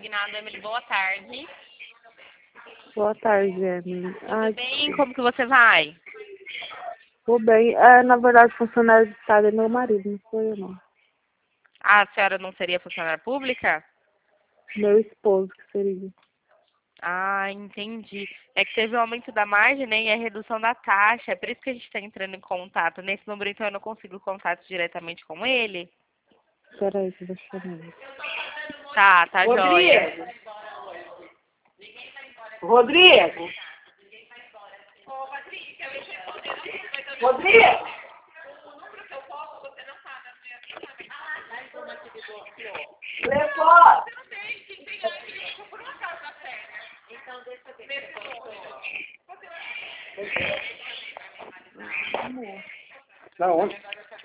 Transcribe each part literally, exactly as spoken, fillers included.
consignado, Emily. Boa tarde. Boa tarde, Emily. Tudo Ai, bem? Como que você vai? tô bem. É, na verdade, funcionário de Estado é meu marido, não sou eu, não. Ah, a senhora não seria funcionária pública? Meu esposo que seria. Ah, entendi. É que teve o aumento da margem, né, e a redução da taxa. É por isso que a gente está entrando em contato. Nesse número, então, eu não consigo contato diretamente com ele? Espera aí que eu vou chamar ele. Tá, tá joia. Rodrigo. Rodrigo. Rodrigo. Levou. Da onde?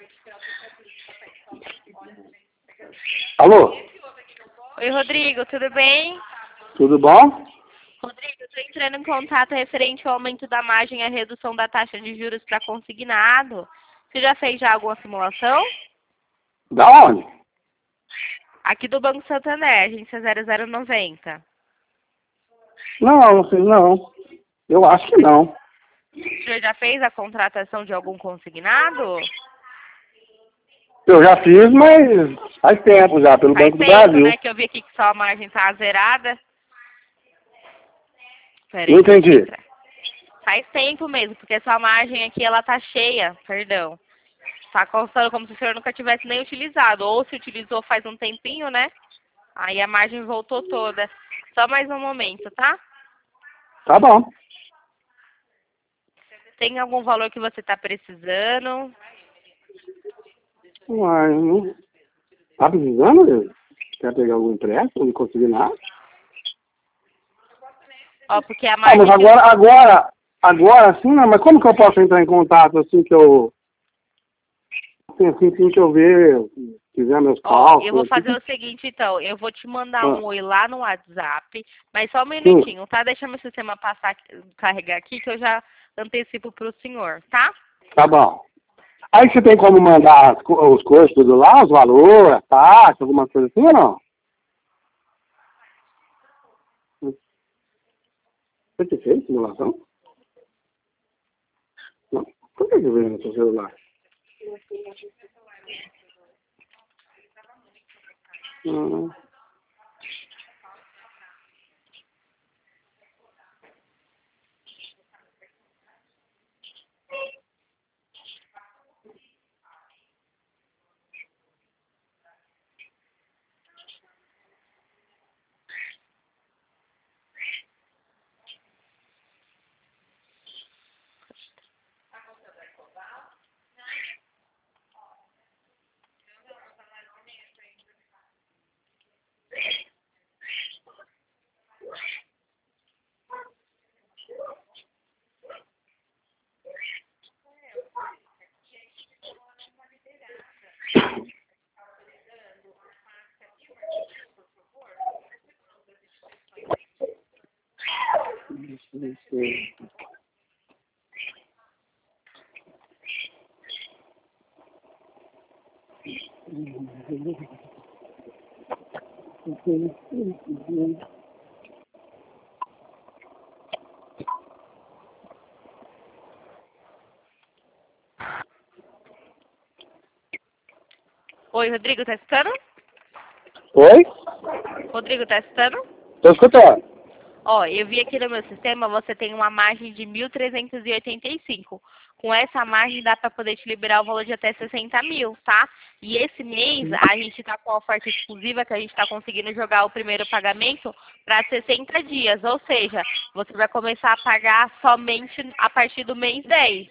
Alô? Oi, Rodrigo, tudo bem? Tudo bom? Rodrigo, eu estou entrando em contato referente ao aumento da margem e a redução da taxa de juros para consignado. Você já fez já alguma simulação? Da onde? Aqui do Banco Santander, agência zero zero noventa. Não, não fiz não. Eu acho que não. O senhor já fez a contratação de algum consignado? Eu já fiz, mas faz tempo já, pelo Faz Banco do tempo, Brasil. né, que eu vi aqui que só a margem está zerada. Peraí, Não deixa eu entendi. entrar. Faz tempo mesmo, porque sua margem aqui, ela tá cheia, perdão. Tá constando como se o senhor nunca tivesse nem utilizado. Ou se utilizou faz um tempinho, né? Aí a margem voltou toda. Só mais um momento, tá? Tá bom. Tem algum valor que você tá precisando? Uai, não... Tá precisando, meu? Quer pegar algum empréstimo? Não consegui nada? Ó, porque a Ah, margem... mas que eu- agora, agora, agora sim, não, mas como que eu posso entrar em contato assim que eu... Assim, assim, assim que eu ver, fizer meus Ó, cálculos... eu vou fazer assim, o seguinte, então. Eu vou te mandar ah, um oi lá no WhatsApp. Mas só um sim, minutinho, tá? Deixa meu sistema passar, carregar aqui, que eu já antecipo pro senhor, tá? tá bom. Aí você tem como mandar as co- os custos tudo lá, os valores, a taxa, alguma coisa assim ou não? Você que fez simulação? Não. Por que que veio no seu celular? Hum. Deixa eu ver. Oi, Rodrigo, tá escutando? Oi? Rodrigo, tá escutando? Tô escutando. Ó, eu vi aqui no meu sistema, você tem uma margem de mil trezentos e oitenta e cinco. Com essa margem dá para poder te liberar o valor de até sessenta mil, tá? E esse mês a gente tá com a oferta exclusiva que a gente tá conseguindo jogar o primeiro pagamento para sessenta dias. Ou seja, você vai começar a pagar somente a partir do mês dez.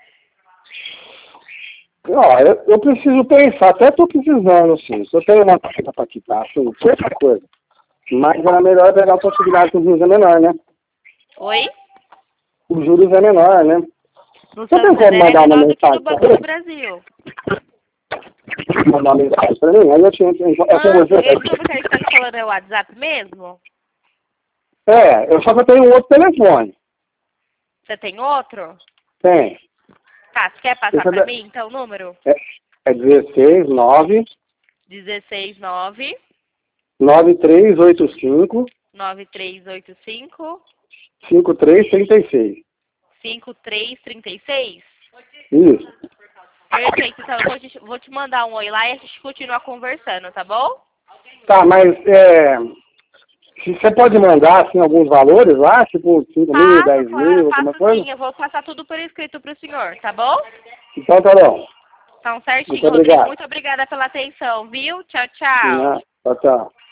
Ó, eu, eu preciso pensar, até tô precisando, assim. Se eu tenho uma taxa pra quitar, assim, outra coisa. Mas era melhor pegar a possibilidade que os juros é menor, né? Oi? Os juros é menor, né? No Você tem como Santander é mandar uma menor do que no mensagem pra Banco do mim? Brasil. Mandar uma mensagem pra mim? Aí eu te entro em é com Mando, você. esse número que a gente tá falando é o WhatsApp mesmo? É, eu só que eu tenho outro telefone. Você tem outro? Tem. Tá, você quer passar Deixa eu para ver. mim, então, o número? É, é dezesseis, nove, dezesseis nove nove três oito cinco, nove três oito cinco, cinco três três seis. cinco três três seis? Isso. Perfeito, então eu vou te, vou te mandar um oi lá e a gente continua conversando, tá bom? Tá, mas é, se você pode mandar assim, alguns valores lá, tipo cinco mil, dez mil, faço alguma coisa? sim, eu vou passar tudo por escrito pro senhor, tá bom? Então tá bom. Então certinho, Muito Rodrigo. obrigado. Muito obrigada pela atenção, viu? Tchau, tchau. Tchau, tchau.